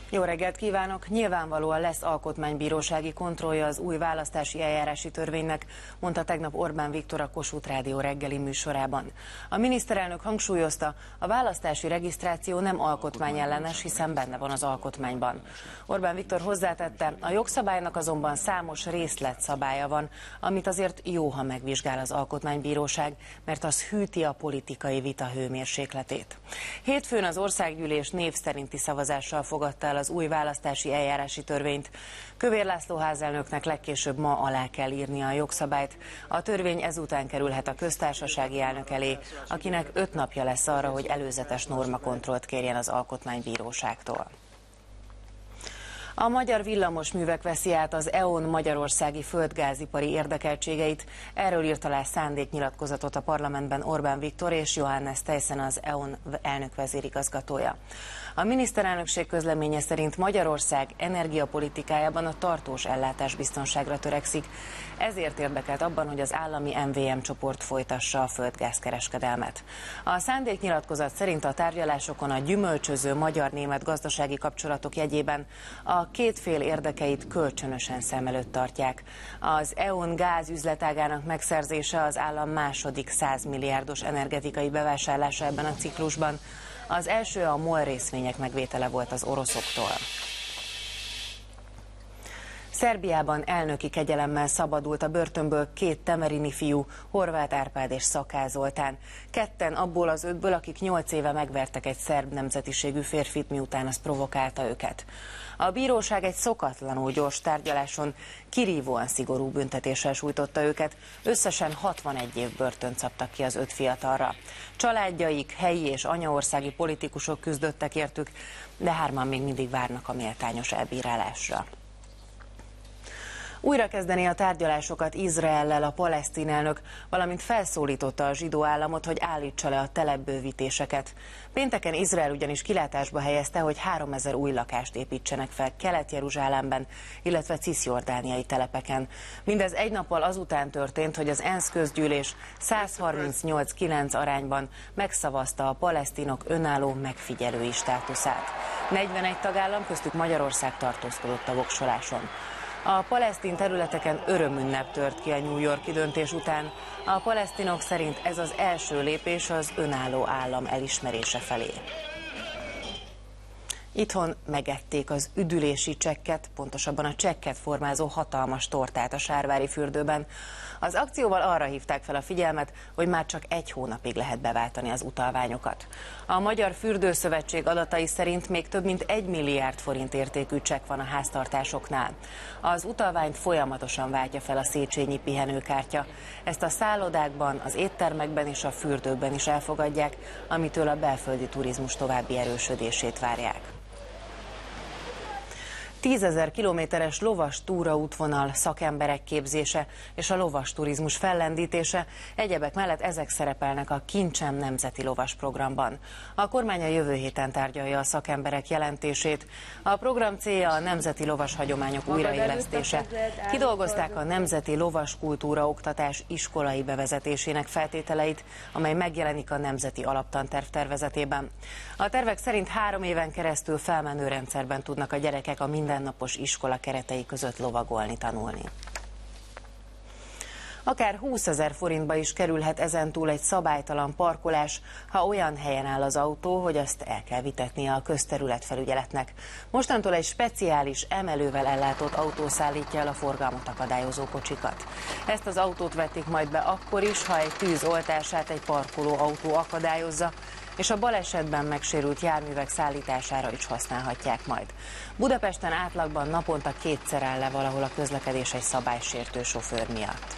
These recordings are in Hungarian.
Jó reggelt kívánok! Nyilvánvalóan lesz alkotmánybírósági kontrollja az új választási eljárási törvénynek, mondta tegnap Orbán Viktor a Kossuth Rádió reggeli műsorában. A miniszterelnök hangsúlyozta, a választási regisztráció nem alkotmányellenes, hiszen benne van az alkotmányban. Orbán Viktor hozzátette, a jogszabálynak azonban számos részletszabálya van, amit azért jó, ha megvizsgál az alkotmánybíróság, mert az hűti a politikai vita hőmérsékletét. Hétfőn az országgyűlés név szerinti szavazással fogadta el az új választási eljárási törvényt. Kövér László házelnöknek legkésőbb ma alá kell írnia a jogszabályt. A törvény ezután kerülhet a köztársasági elnök elé, akinek 5 napja lesz arra, hogy előzetes normakontrollt kérjen az alkotmánybíróságtól. A Magyar Villamosművek veszi át az E.ON magyarországi földgázipari érdekeltségeit. Erről írt alá szándéknyilatkozatot a parlamentben Orbán Viktor és Johannes Theissen, az E.ON elnök vezérigazgatója. A miniszterelnökség közleménye szerint Magyarország energiapolitikájában a tartós ellátásbiztonságra törekszik, ezért érdekelt abban, hogy az állami MVM csoport folytassa a földgázkereskedelmet. A szándéknyilatkozat szerint a tárgyalásokon a gyümölcsöző magyar-német gazdasági kapcsolatok jegyében a két fél érdekeit kölcsönösen szem előtt tartják. Az E.ON gáz üzletágának megszerzése az állam második 100 milliárdos energetikai bevásárlása ebben a ciklusban. Az első a MOL részvények megvétele volt az oroszoktól. Szerbiában elnöki kegyelemmel szabadult a börtönből 2 temerini fiú, Horváth Árpád és Szakály Zoltán. Ketten abból az 5-ből, akik 8 éve megvertek egy szerb nemzetiségű férfit, miután az provokálta őket. A bíróság egy szokatlanul gyors tárgyaláson kirívóan szigorú büntetéssel sújtotta őket, összesen 61 év börtönt szabtak ki az 5 fiatalra. Családjaik, helyi és anyaországi politikusok küzdöttek értük, de 3-an még mindig várnak a méltányos elbírálásra. Újra kezdeni a tárgyalásokat Izraellel a palesztin elnök, valamint felszólította a zsidó államot, hogy állítsa le a telepbővítéseket. Pénteken Izrael ugyanis kilátásba helyezte, hogy 3000 új lakást építsenek fel Kelet-Jeruzsálemben, illetve ciszjordániai telepeken. Mindez egy nappal azután történt, hogy az ENSZ közgyűlés 138-9 arányban megszavazta a palesztinok önálló megfigyelői státuszát. 41 tagállam, köztük Magyarország tartózkodott a voksoláson. A palesztin területeken örömünnep tört ki a New York-i döntés után. A palesztinok szerint ez az első lépés az önálló állam elismerése felé. Itthon megették az üdülési csekket, pontosabban a csekket formázó hatalmas tortát a Sárvári fürdőben. Az akcióval arra hívták fel a figyelmet, hogy már csak 1 hónapig lehet beváltani az utalványokat. A Magyar Fürdőszövetség adatai szerint még több mint 1 milliárd forint értékű csekk van a háztartásoknál. Az utalványt folyamatosan váltja fel a Széchenyi pihenőkártya. Ezt a szállodákban, az éttermekben és a fürdőkben is elfogadják, amitől a belföldi turizmus további erősödését várják. 10 000 kilométeres lovas túraútvonal, szakemberek képzése és a lovas turizmus fellendítése, egyebek mellett ezek szerepelnek a Kincsem nemzeti lovas programban. A kormány a jövő héten tárgyalja a szakemberek jelentését. A program célja a nemzeti lovas hagyományok újraélesztése. Kidolgozták a nemzeti lovas kultúra oktatás iskolai bevezetésének feltételeit, amely megjelenik a nemzeti alaptanterv tervezetében. A tervek szerint 3 éven keresztül felmenő rendszerben tudnak a gyerekek a mindennapos iskola keretei között lovagolni, tanulni. Akár 20 000 forintba is kerülhet ezentúl egy szabálytalan parkolás, ha olyan helyen áll az autó, hogy azt el kell vitetnie a közterületfelügyeletnek. Mostantól egy speciális emelővel ellátott autó szállítja el a forgalmat akadályozó kocsikat. Ezt az autót vetik majd be akkor is, ha egy tűz oltását egy parkoló autó akadályozza, és a balesetben megsérült járművek szállítására is használhatják majd. Budapesten átlagban naponta 2-szer áll le valahol a közlekedés egy szabálysértő sofőr miatt.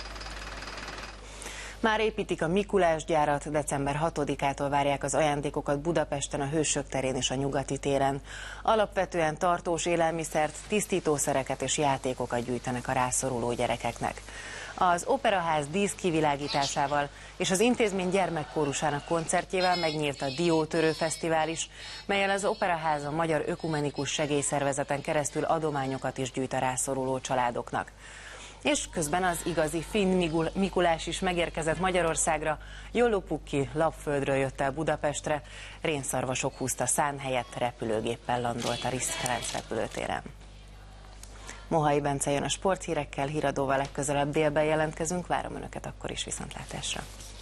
Már építik a Mikulás gyárat, december 6-ától várják az ajándékokat Budapesten, a Hősök terén és a Nyugati téren. Alapvetően tartós élelmiszert, tisztítószereket és játékokat gyűjtenek a rászoruló gyerekeknek. Az Operaház díszkivilágításával és az intézmény gyermekkórusának koncertjével megnyílt a Diótörő Fesztivál is, melyen az Operaház a Magyar Ökumenikus Segélyszervezeten keresztül adományokat is gyűjt a rászoruló családoknak. És közben az igazi finn Mikulás is megérkezett Magyarországra. Jollu Pukki lapföldről jött el Budapestre, rénszarvasok húzta szán helyett repülőgéppel landolt a Riszt Ferenc repülőtéren. Mohai Bence jön a sporthírekkel, híradóval legközelebb délben jelentkezünk, várom Önöket akkor is, viszontlátásra.